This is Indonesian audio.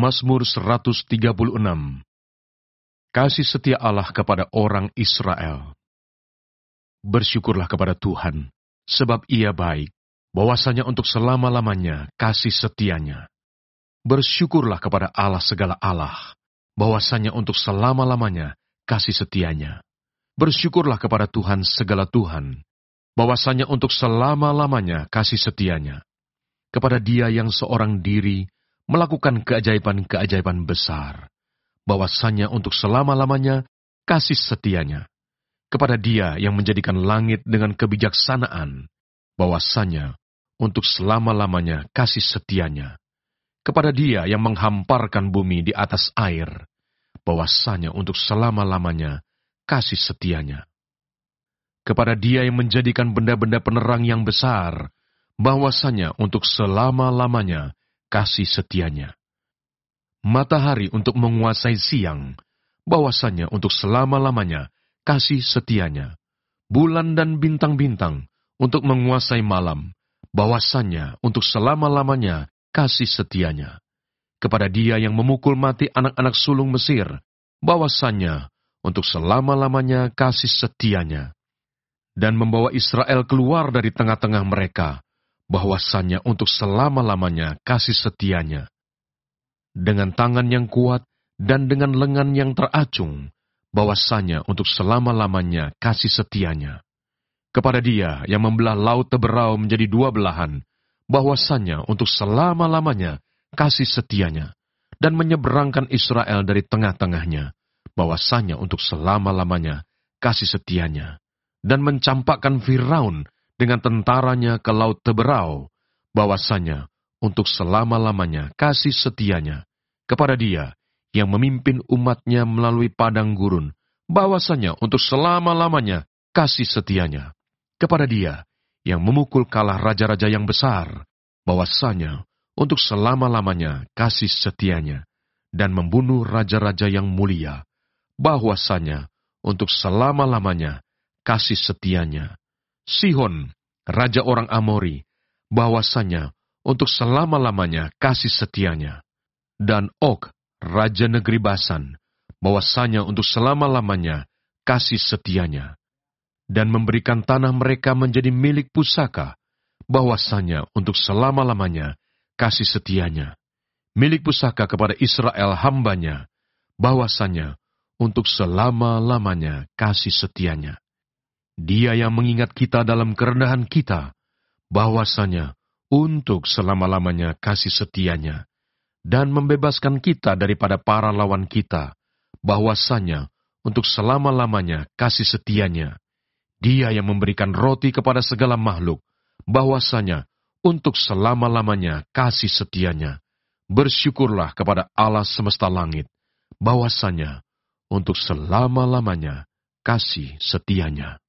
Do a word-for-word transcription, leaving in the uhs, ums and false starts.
Mazmur seratus tiga puluh enam. Kasih setia Allah kepada orang Israel. Bersyukurlah kepada Tuhan, sebab Ia baik, bahwasanya untuk selama-lamanya kasih setianya. Bersyukurlah kepada Allah segala Allah, bahwasanya untuk selama-lamanya kasih setianya. Bersyukurlah kepada Tuhan segala Tuhan, bahwasanya untuk selama-lamanya kasih setianya. Kepada Dia yang seorang diri melakukan keajaiban-keajaiban besar, bahwasanya untuk selama-lamanya kasih setianya. Kepada Dia yang menjadikan langit dengan kebijaksanaan, bahwasanya untuk selama-lamanya kasih setianya. Kepada Dia yang menghamparkan bumi di atas air, bahwasanya untuk selama-lamanya kasih setianya. Kepada Dia yang menjadikan benda-benda penerang yang besar, bahwasanya untuk selama-lamanya kasih setianya. Matahari untuk menguasai siang, bahwasanya untuk selama-lamanya kasih setianya. Bulan dan bintang-bintang untuk menguasai malam, bahwasanya untuk selama-lamanya kasih setianya. Kepada Dia yang memukul mati anak-anak sulung Mesir, bahwasanya untuk selama-lamanya kasih setianya. Dan membawa Israel keluar dari tengah-tengah mereka, bahwasanya untuk selama-lamanya kasih setianya. Dengan tangan yang kuat dan dengan lengan yang teracung, bahwasanya untuk selama-lamanya kasih setianya. Kepada Dia yang membelah laut Teberau menjadi dua belahan, bahwasanya untuk selama-lamanya kasih setianya, dan menyeberangkan Israel dari tengah-tengahnya, bahwasanya untuk selama-lamanya kasih setianya, dan mencampakkan Firaun dengan tentaranya ke laut Teberau, bahwasanya untuk selama-lamanya kasih setianya. Kepada Dia yang memimpin umatnya melalui padang gurun, bahwasanya untuk selama-lamanya kasih setianya. Kepada Dia yang memukul kalah raja-raja yang besar, bahwasanya untuk selama-lamanya kasih setianya, dan membunuh raja-raja yang mulia, bahwasanya untuk selama-lamanya kasih setianya. Sihon, raja orang Amori, bahwasanya untuk selama-lamanya kasih setianya. Dan Og, raja negeri Basan, bahwasanya untuk selama-lamanya kasih setianya. Dan memberikan tanah mereka menjadi milik pusaka, bahwasanya untuk selama-lamanya kasih setianya. Milik pusaka kepada Israel hambanya, bahwasanya untuk selama-lamanya kasih setianya. Dia yang mengingat kita dalam kerendahan kita, bahwasanya untuk selama-lamanya kasih setianya, dan membebaskan kita daripada para lawan kita, bahwasanya untuk selama-lamanya kasih setianya. Dia yang memberikan roti kepada segala makhluk, bahwasanya untuk selama-lamanya kasih setianya. Bersyukurlah kepada Allah semesta langit, bahwasanya untuk selama-lamanya kasih setianya.